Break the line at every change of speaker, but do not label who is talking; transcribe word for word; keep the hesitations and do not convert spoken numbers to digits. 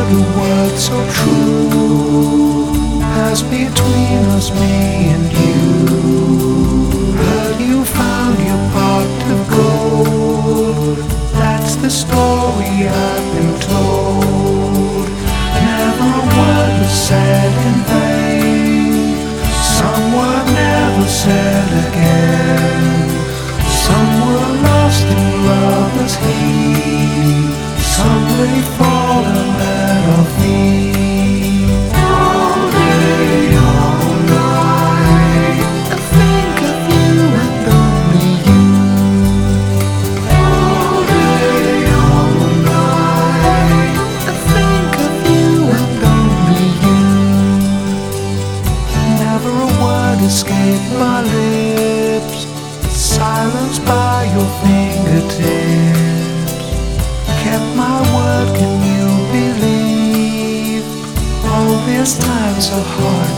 the word so true as between us, me and you. Heard you found your pot of gold. That's the story I've been told. Never a word was said in vain. Some were never said again. Some were lost in lover's heat. Some lay fallen at our feet. All day, all night, I think of you and only you. All day, all night, I think of you and only you. Never a word escaped my lips, silenced by your fingertips. Kept my word, can you believe? All this time so hard